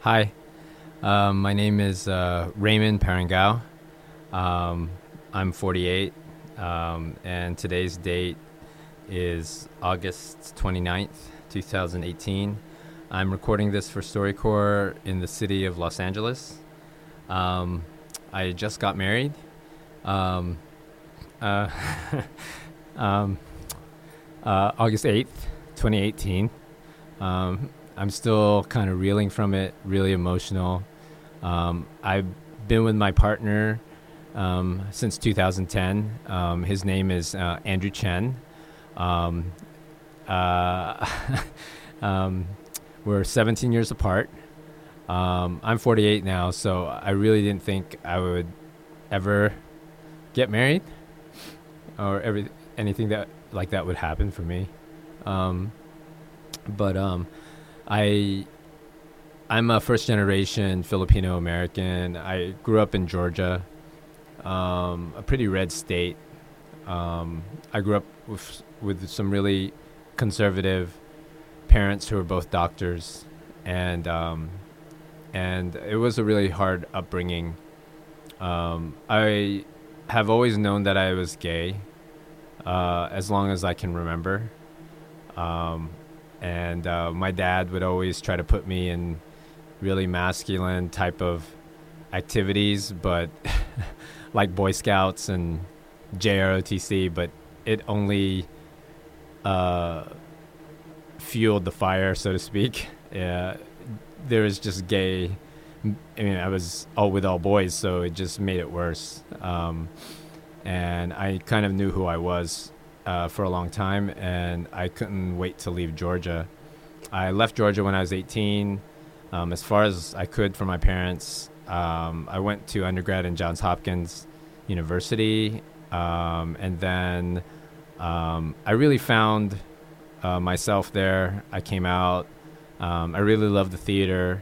Hi, my name is Raymond Parangao. Um, I'm 48, and today's date is August 29th, 2018. I'm recording this for StoryCorps in the city of Los Angeles. Um, I just got married. Um, uh, um, August 8th, 2018. Um, I'm still kind of reeling from it, really emotional. I've been with my partner since 2010. His name is Andrew Chen. Um, uh, um, we're 17 years apart. I'm 48 now, so I really didn't think I would ever get married or anything that like that would happen for me. Um, but I I'm a first generation Filipino American. I grew up in Georgia, a pretty red state. I grew up with some really conservative parents who were both doctors, and it was a really hard upbringing. I have always known that I was gay, as long as I can remember. Um, and my dad would always try to put me in really masculine type of activities, but like Boy Scouts and JROTC, but it only uh, fueled the fire, so to speak. Yeah, there was just gay. I mean, I was all with all boys, so it just made it worse. And I kind of knew who I was for a long time, and I couldn't wait to leave Georgia. I left Georgia when I was 18, as far as I could from my parents. I went to undergrad in Johns Hopkins University, and then I really found myself there. I came out. I really loved the theater.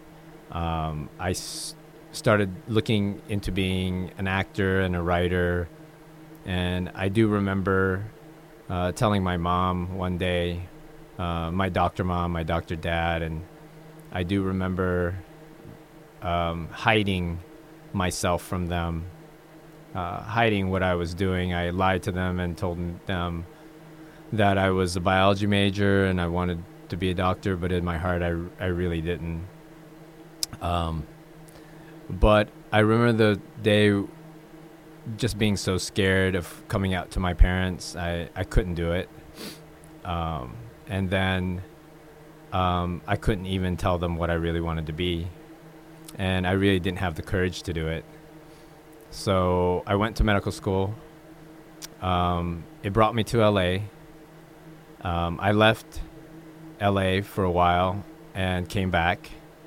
Started looking into being an actor and a writer, and I do remember telling my mom one day, my doctor mom, my doctor dad, and I do remember hiding myself from them, hiding what I was doing. I lied to them and told them that I was a biology major and I wanted to be a doctor, but in my heart, I really didn't. But I remember the day just being so scared of coming out to my parents. I couldn't do it. And then I couldn't even tell them what I really wanted to be. And I really didn't have the courage to do it. So I went to medical school. It brought me to LA. I left LA for a while and came back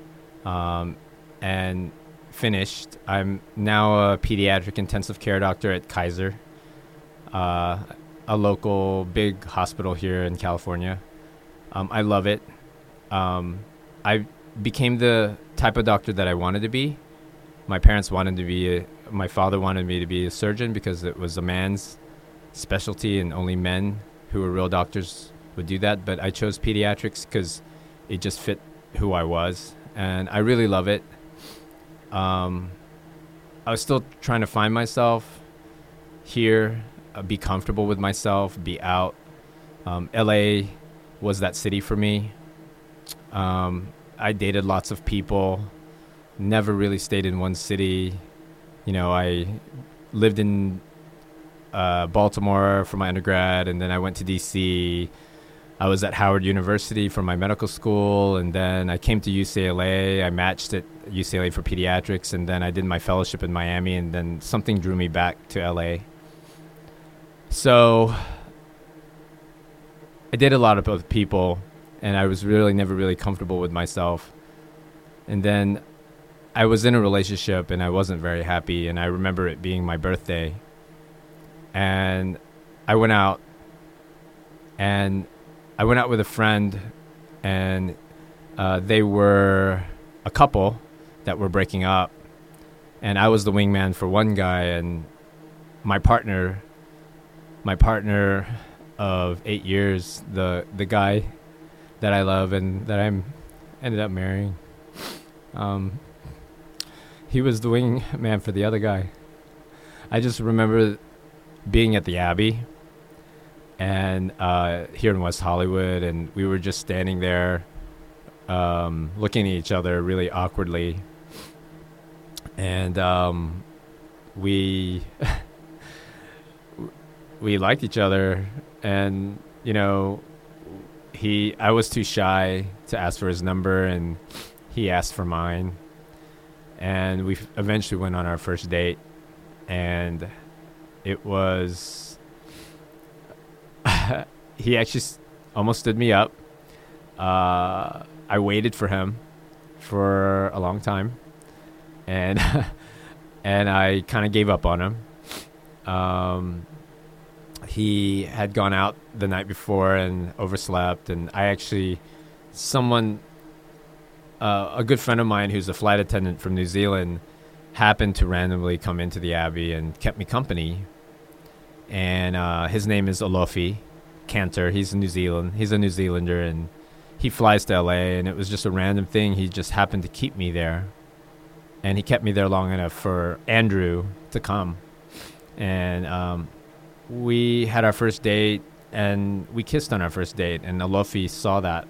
and finished. I'm now a pediatric intensive care doctor at Kaiser, a local big hospital here in California. I love it. I became the type of doctor that I wanted to be. My parents wanted to be my father wanted me to be a surgeon because it was a man's specialty and only men who were real doctors would do that. But I chose pediatrics because it just fit who I was. And I really love it. I was still trying to find myself here, be comfortable with myself, be out. LA was that city for me. I dated lots of people, never really stayed in one city. You know, I lived in Baltimore for my undergrad, and then I went to D.C. I was at Howard University for my medical school, and then I came to UCLA. I matched at UCLA for pediatrics, and then I did my fellowship in Miami, and then something drew me back to LA. So I dated a lot of other people, and I was really never really comfortable with myself. And then I was in a relationship, and I wasn't very happy, and I remember it being my birthday. And I went out, with a friend, and they were a couple that were breaking up, and I was the wingman for one guy, and my partner of 8 years, the guy that I love and that I'm ended up marrying, Um, he was the wing man for the other guy. I just remember being at the Abbey and here in West Hollywood, and we were just standing there looking at each other really awkwardly. And we we liked each other, and I was too shy to ask for his number, and he asked for mine, and we eventually went on our first date, and it was he actually almost stood me up. I waited for him for a long time, and and I kind of gave up on him. He had gone out the night before and overslept, and a good friend of mine who's a flight attendant from New Zealand happened to randomly come into the Abbey and kept me company. And his name is Olofi Cantor. He's a New Zealander, and he flies to LA, and it was just a random thing. He just happened to keep me there, and he kept me there long enough for Andrew to come. And we had our first date, and we kissed on our first date, and Olofi saw that.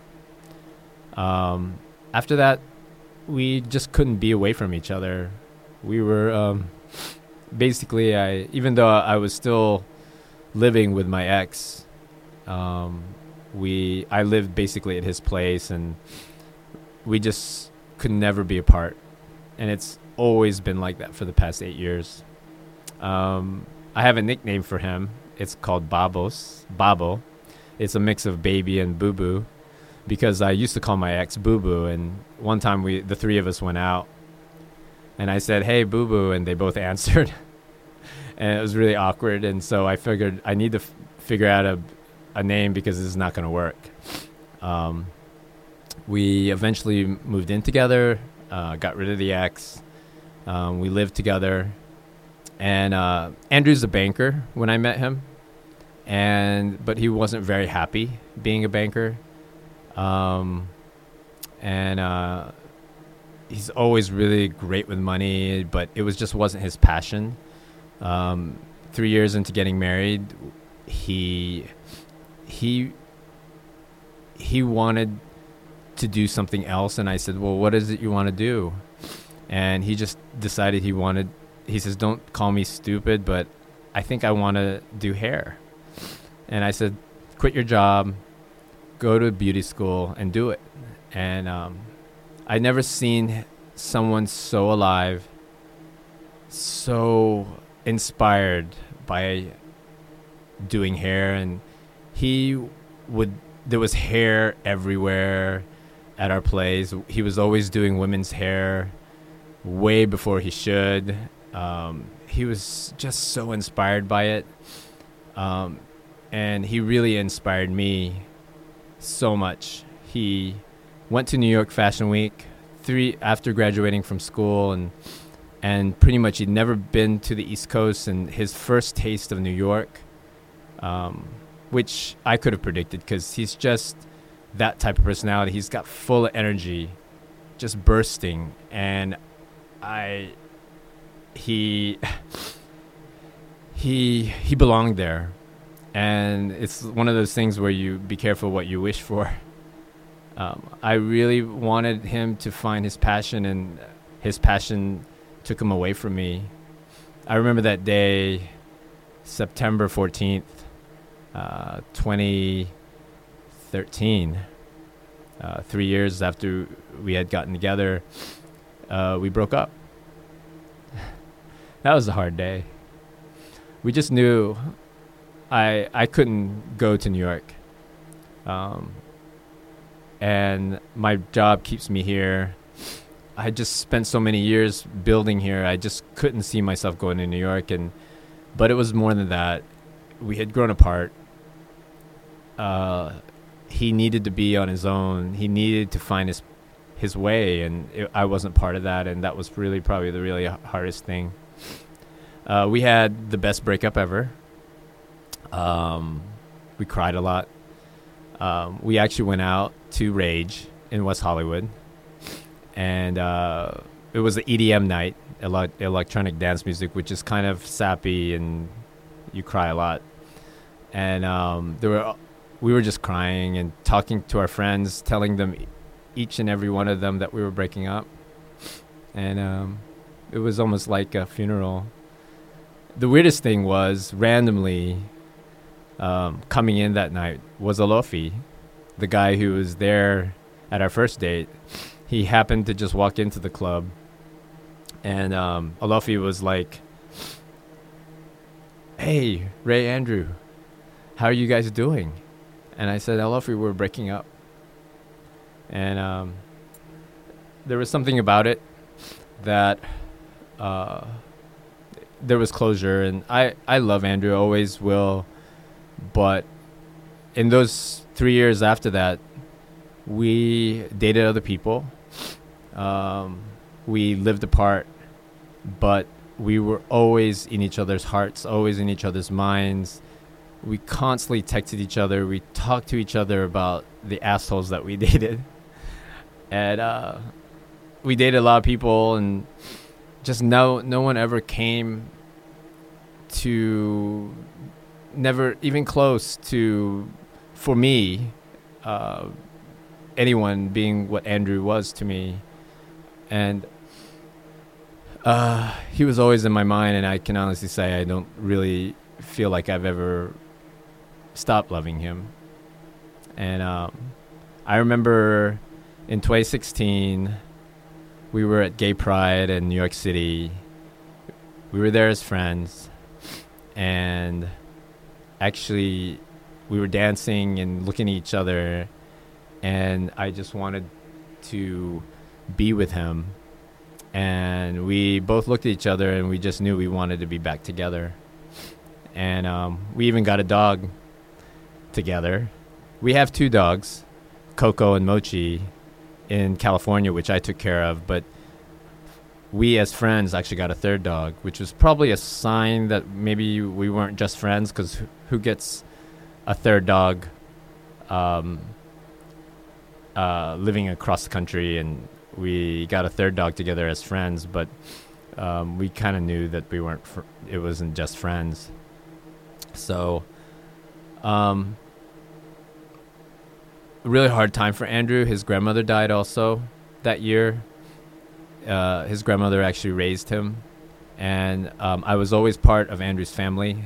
After that, we just couldn't be away from each other. We were basically, even though I was still living with my ex, I lived basically at his place, and we just could never be apart. And it's always been like that for the past 8 years. I have a nickname for him. It's called Babo. It's a mix of baby and boo boo, because I used to call my ex Boo Boo, and one time the three of us went out, and I said, "Hey, Boo Boo," and they both answered, and it was really awkward. And so I figured I need to figure out a name, because this is not going to work. We eventually moved in together, got rid of the ex. We lived together, and Andrew's a banker when I met him, but he wasn't very happy being a banker. He's always really great with money, but it wasn't his passion. 3 years into getting married, he wanted to do something else, and I said, "Well, what is it you want to do?" And he just decided he says, "Don't call me stupid, but I think I want to do hair." And I said, "Quit your job, go to beauty school and do it." And I'd never seen someone so alive, so inspired by doing hair. And there was hair everywhere at our place. He was always doing women's hair way before he should. He was just so inspired by it. And he really inspired me so much. He went to New York Fashion Week after graduating from school, and pretty much he'd never been to the East Coast, and his first taste of New York, which I could have predicted, because he's just that type of personality. He's got full of energy, just bursting, and he belonged there. And it's one of those things where you be careful what you wish for. I really wanted him to find his passion, and his passion took him away from me. I remember that day, September 14th, 2013, 3 years after we had gotten together, we broke up. That was a hard day. We just knew I couldn't go to New York. And my job keeps me here. I just spent so many years building here. I just couldn't see myself going to New York. But it was more than that. We had grown apart. He needed to be on his own. He needed to find his way, and I wasn't part of that. And that was probably the really hardest thing. We had the best breakup ever. We cried a lot. We actually went out to Rage in West Hollywood, and it was the EDM night, electronic dance music, which is kind of sappy and you cry a lot. And we were just crying and talking to our friends, telling them each and every one of them that we were breaking up. And it was almost like a funeral. The weirdest thing was, randomly, coming in that night was Alofi, the guy who was there at our first date. He happened to just walk into the club, and Alofi was like, "Hey, Ray, Andrew, how are you guys doing?" And I said, "Alofi, we're breaking up." And there was something about it that there was closure, and I love Andrew, always will, but in those 3 years after that, we dated other people. We lived apart, but we were always in each other's hearts, always in each other's minds. We constantly texted each other. We talked to each other about the assholes that we dated. And we dated a lot of people, and just no one ever came to, never even close to, for me, anyone being what Andrew was to me. And he was always in my mind, and I can honestly say I don't really feel like I've ever stopped loving him. And I remember in 2016, we were at Gay Pride in New York City. We were there as friends, and actually we were dancing and looking at each other, and I just wanted to be with him. And we both looked at each other, and we just knew we wanted to be back together. And we even got a dog together. We have 2 dogs, Coco and Mochi, in California, which I took care of. But we as friends actually got a 3rd dog, which was probably a sign that maybe we weren't just friends, because who gets a 3rd dog living across the country? And we got a 3rd dog together as friends, but we kind of knew that we weren't. It wasn't just friends. So, a really hard time for Andrew. His grandmother died also that year. His grandmother actually raised him, and I was always part of Andrew's family.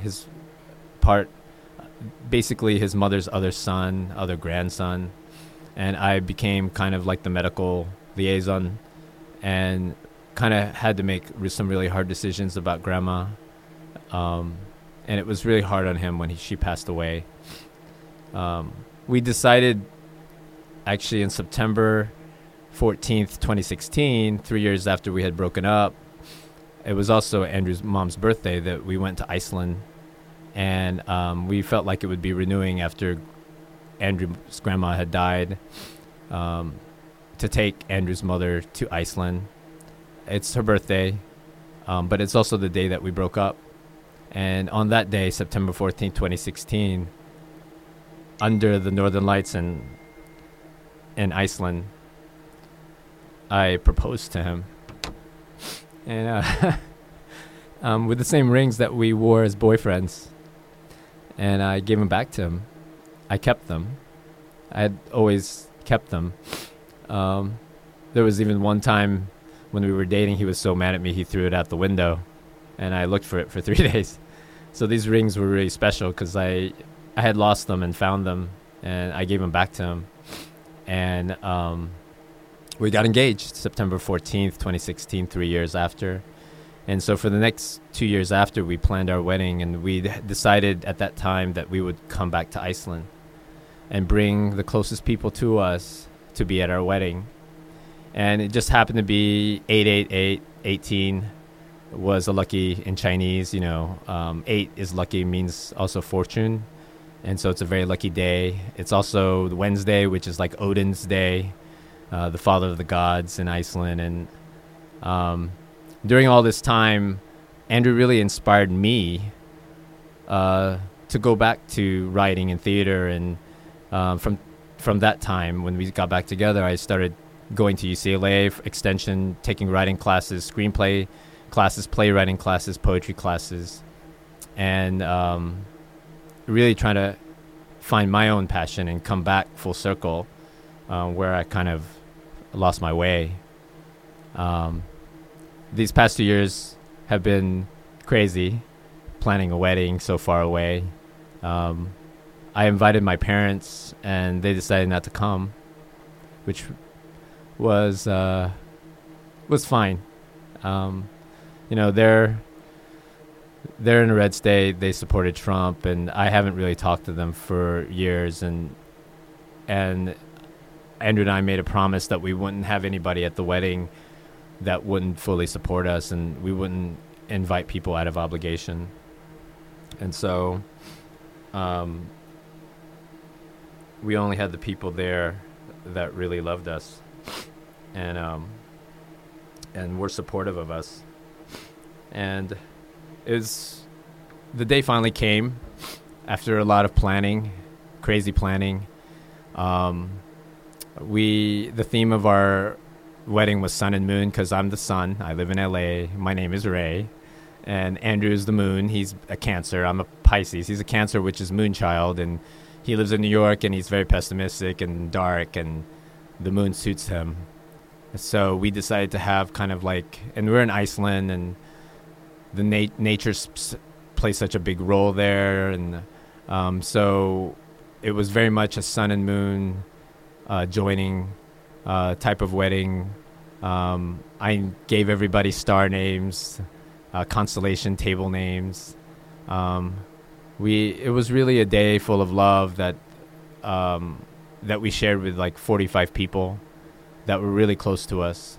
Basically his mother's other grandson, and I became kind of like the medical liaison, and kind of had to make some really hard decisions about grandma, and it was really hard on him when she passed away. We decided, actually, in September 14th, 2016, 3 years after we had broken up, it was also Andrew's mom's birthday, that we went to Iceland, and we felt like it would be renewing after Andrew's grandma had died, to take Andrew's mother to Iceland. It's her birthday, but it's also the day that we broke up. And on that day, September 14th, 2016, under the Northern Lights in Iceland, I proposed to him. And with the same rings that we wore as boyfriends. And I gave them back to him. I kept them. I had always kept them. There was even one time when we were dating, he was so mad at me, he threw it out the window. And I looked for it for 3 days. So these rings were really special, because I had lost them and found them, and I gave them back to him. And we got engaged September 14th, 2016, 3 years after. And so for the next 2 years after, we planned our wedding, and we decided at that time that we would come back to Iceland and bring the closest people to us to be at our wedding. And it just happened to be 888, 18 was a lucky in Chinese, 8 is lucky, means also fortune. And so it's a very lucky day. It's also Wednesday, which is like Odin's day, the father of the gods in Iceland. And during all this time, Andrew really inspired me to go back to writing and theater. And from that time, when we got back together, I started going to UCLA for extension, taking writing classes, screenplay classes, playwriting classes, poetry classes, and really trying to find my own passion and come back full circle where I kind of lost my way. These past 2 years have been crazy, planning a wedding so far away. I invited my parents, and they decided not to come, which was fine. They're in a red state. They supported Trump, and I haven't really talked to them for years. And Andrew and I made a promise that we wouldn't have anybody at the wedding that wouldn't fully support us, and we wouldn't invite people out of obligation. And so we only had the people there that really loved us and were supportive of us. And the day finally came after a lot of planning, crazy planning. The theme of our wedding was sun and moon, because I'm the sun. I live in LA. My name is Ray. And Andrew's the moon. He's a Cancer. I'm a Pisces. He's a Cancer, which is moonchild. And he lives in New York, and he's very pessimistic and dark, and the moon suits him. So we decided to have kind of like, and we're in Iceland, and the nature plays such a big role there. And so it was very much a sun and moon joining type of wedding. I gave everybody star names, constellation table names. It was really a day full of love that we shared with like 45 people that were really close to us.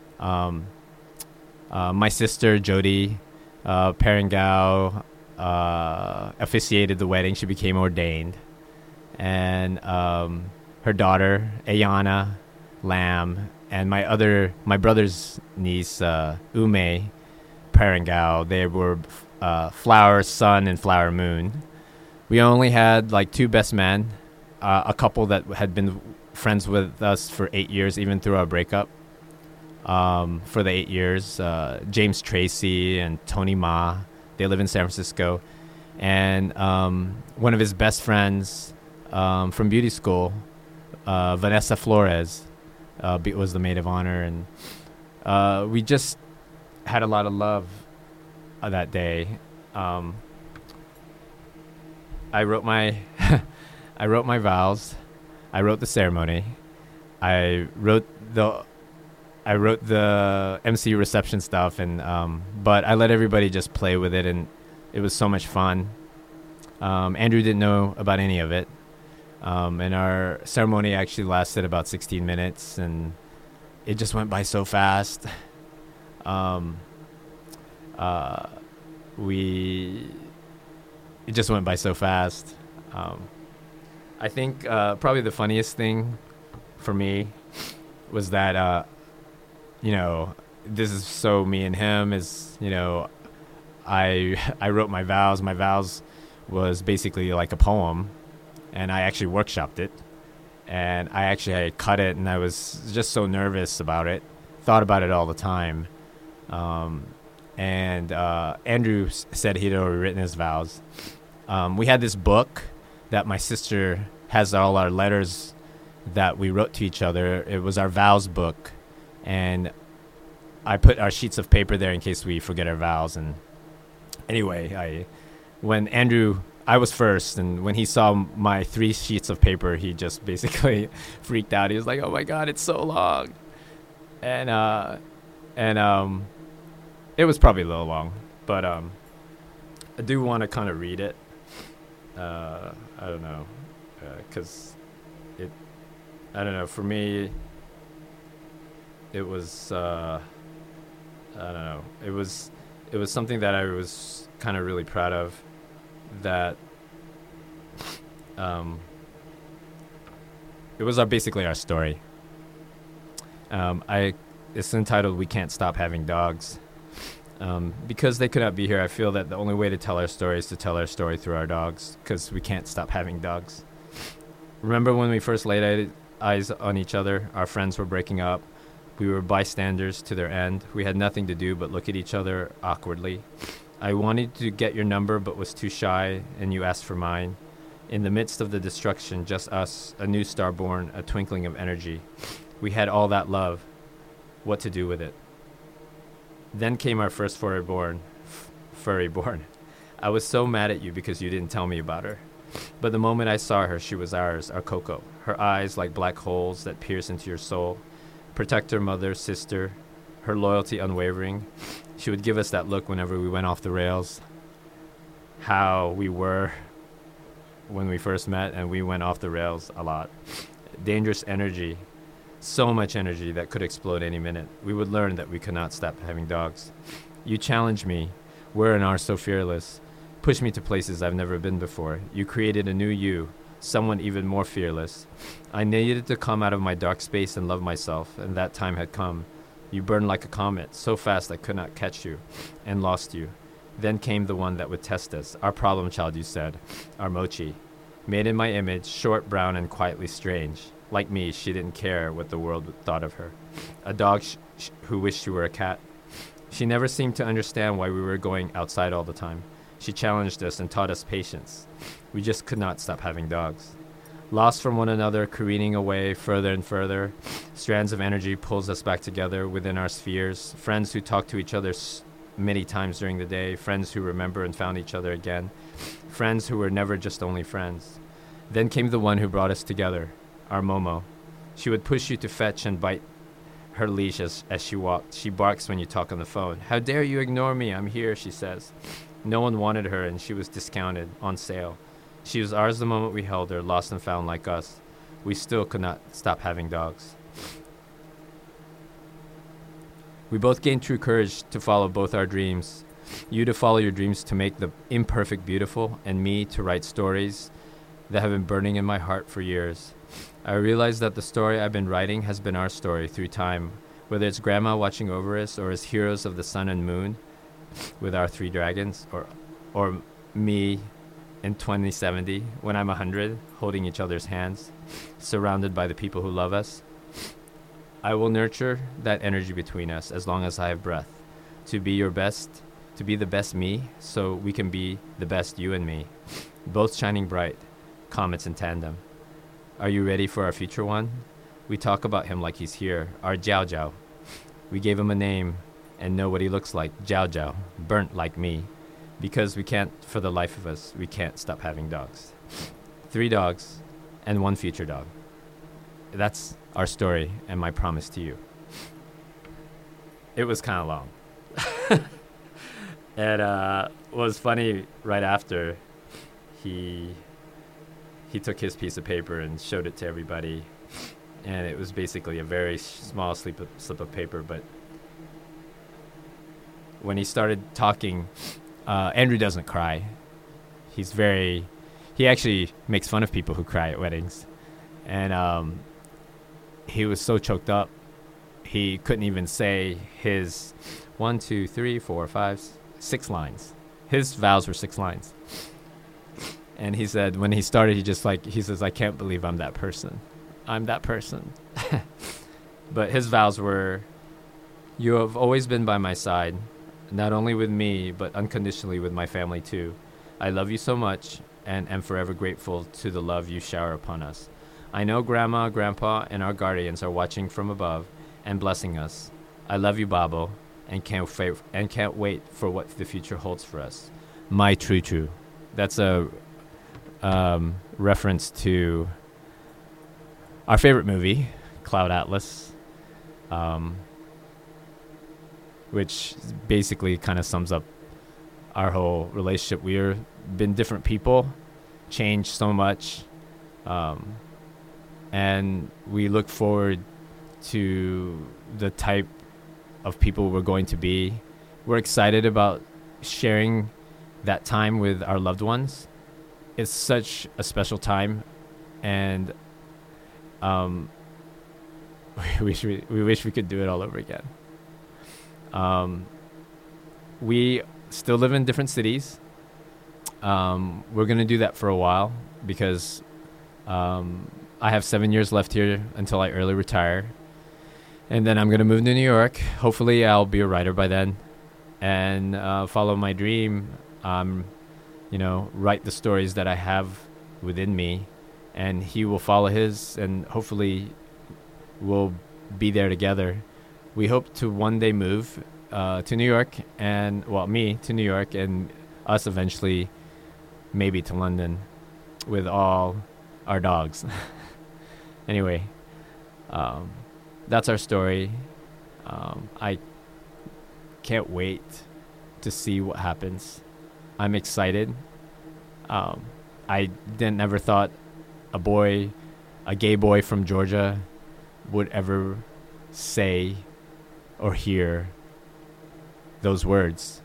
My sister Jody Parangao officiated the wedding. She became ordained, and her daughter Ayana Lam, and my brother's niece Ume Parangao. They were flower sun and flower moon. We only had like 2 best men, a couple that had been friends with us for 8 years, even through our breakup. For the 8 years, James Tracy and Tony Ma. They live in San Francisco. And one of his best friends from beauty school, Vanessa Flores, was the maid of honor. And we just had a lot of love that day. I wrote my vows. I wrote the ceremony. I wrote the MC reception stuff, and but I let everybody just play with it, and it was so much fun. Andrew didn't know about any of it, and our ceremony actually lasted about 16 minutes, and it just went by so fast. It just went by so fast. I think probably the funniest thing for me was that this is so me and him is, I wrote my vows. My vows was basically like a poem, and I actually workshopped it, and I cut it, and I was just so nervous about it, thought about it all the time. And Andrew said he'd already written his vows. We had this book that my sister has all our letters that we wrote to each other. It was our vows book, and I put our sheets of paper there in case we forget our vows. And anyway, I was first, and when he saw my 3 sheets of paper, he just basically freaked out. He was like, "Oh my God, it's so long," and it was probably a little long, but I do want to kind of read it. I don't know, because I don't know. For me, it was I don't know. It was something that I was kind of really proud of. That it was basically our story. It's entitled "We Can't Stop Having Dogs." Because they could not be here, I feel that the only way to tell our story is to tell our story through our dogs, because we can't stop having dogs. Remember when we first laid eyes on each other. Our friends were breaking up. We were bystanders to their end. We had nothing to do but look at each other awkwardly. I wanted to get your number but was too shy, and you asked for mine. In the midst of the destruction, just us, a new star born, a twinkling of energy. We had all that love. What to do with it? Then came our first furry born. I was so mad at you because you didn't tell me about her. But the moment I saw her, she was ours, our Coco. Her eyes like black holes that pierce into your soul. Protector, mother, sister, her loyalty unwavering. She would give us that look whenever we went off the rails. How we were when we first met, and we went off the rails a lot. Dangerous energy. So much energy that could explode any minute. We would learn that we could not stop having dogs. You challenged me. Were and are so fearless. Pushed me to places I've never been before. You created a new you, someone even more fearless. I needed to come out of my dark space and love myself, and that time had come. You burned like a comet, so fast I could not catch you, and lost you. Then came the one that would test us. Our problem child, you said. Our Mochi. Made in my image, short, brown, and quietly strange. Like me, she didn't care what the world thought of her. A dog who wished she were a cat. She never seemed to understand why we were going outside all the time. She challenged us and taught us patience. We just could not stop having dogs. Lost from one another, careening away further and further. Strands of energy pulls us back together within our spheres. Friends who talk to each other many times during the day. Friends who remember and found each other again. Friends who were never just only friends. Then came the one who brought us together, our Momo. She would push you to fetch and bite her leash as she walked. She barks when you talk on the phone. How dare you ignore me? I'm here, she says. No one wanted her, and she was discounted, on sale. She was ours the moment we held her, lost and found like us. We still could not stop having dogs. We both gained true courage to follow both our dreams. You to follow your dreams to make the imperfect beautiful, and me to write stories that have been burning in my heart for years. I realize that the story I've been writing has been our story through time, whether it's Grandma watching over us or as heroes of the sun and moon with our 3 dragons, or me in 2070 when I'm 100, holding each other's hands, surrounded by the people who love us. I will nurture that energy between us as long as I have breath, to be your best, to be the best me, so we can be the best you and me, both shining bright, comets in tandem. Are you ready for our future one? We talk about him like he's here, our Jiao Jiao. We gave him a name and know what he looks like, Jiao Jiao, burnt like me. Because we can't, for the life of us, we can't stop having dogs. 3 dogs and 1 future dog. That's our story and my promise to you. It was kind of long. And what was funny, right after, he took his piece of paper and showed it to everybody. And it was basically a very small slip of paper. But when he started talking, Andrew doesn't cry. He actually makes fun of people who cry at weddings. And he was so choked up, he couldn't even say his 1, 2, 3, 4, 5, 6 lines. His vows were 6 lines. And he said when he started, he says, I can't believe I'm that person. I'm that person. But his vows were, you have always been by my side, not only with me, but unconditionally with my family too. I love you so much and am forever grateful to the love you shower upon us. I know Grandma, Grandpa, and our guardians are watching from above and blessing us. I love you, Babo, and can't wait for what the future holds for us. My true. That's a reference to our favorite movie, Cloud Atlas, which basically kind of sums up our whole relationship. We've been different people, changed so much, and we look forward to the type of people we're going to be. We're excited about sharing that time with our loved ones. It's such a special time, and we wish we could do it all over again. We still live in different cities. We're going to do that for a while because I have 7 years left here until I early retire. And then I'm going to move to New York. Hopefully, I'll be a writer by then and follow my dream. Write the stories that I have within me, and he will follow his, and hopefully we'll be there together. We hope to one day move to New York, me to New York, and us eventually maybe to London with all our dogs. Anyway, that's our story. I can't wait to see what happens. I'm excited. I never thought a gay boy from Georgia would ever say or hear those words.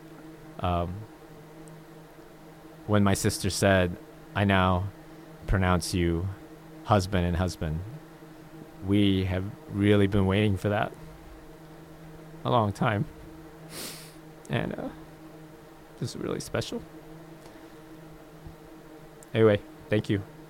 When my sister said, "I now pronounce you husband and husband," we have really been waiting for that a long time. And this is really special. Anyway, thank you.